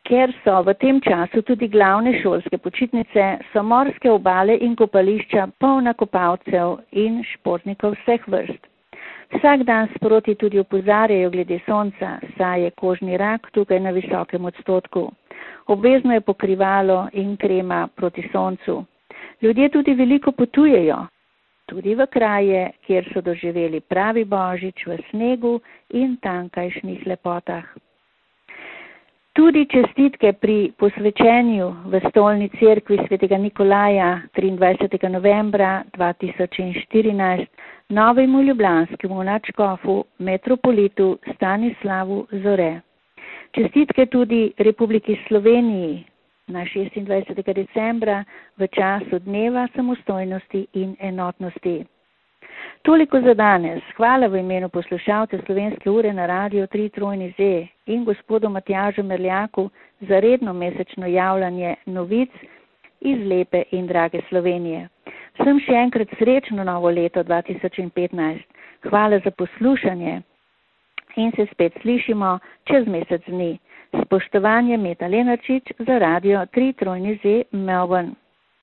Ker so v tem času tudi glavne šolske počitnice, so morske obale in kopališča polna kopalcev in športnikov vseh vrst. Vsak dan sproti tudi opozarjajo glede sonca, saj je kožni rak tukaj na visokem odstotku. Obvezno je pokrivalo in krema proti soncu. Ljudje tudi veliko potujejo, tudi v kraje, kjer so doživeli pravi božič v snegu in tankajšnjih lepotah. Tudi čestitke pri posvečenju v stolni cerkvi svetega Nikolaja 23. novembra 2014 novemu ljubljanskemu nadškofu metropolitu Stanislavu Zore. Čestitke tudi Republiki Sloveniji na 26. decembra v času dneva samostojnosti in enotnosti. Toliko za danes. Hvala v imenu poslušalcev Slovenske ure na Radio 3 in gospodu Matjažu Merljaku za redno mesečno javljanje novic iz lepe in drage Slovenije. Vsem še enkrat srečno novo leto 2015. Hvala za poslušanje in se spet slišimo čez mesec dni. Spoštovanje Meta Lenarčič za Radio 3 Melbourne.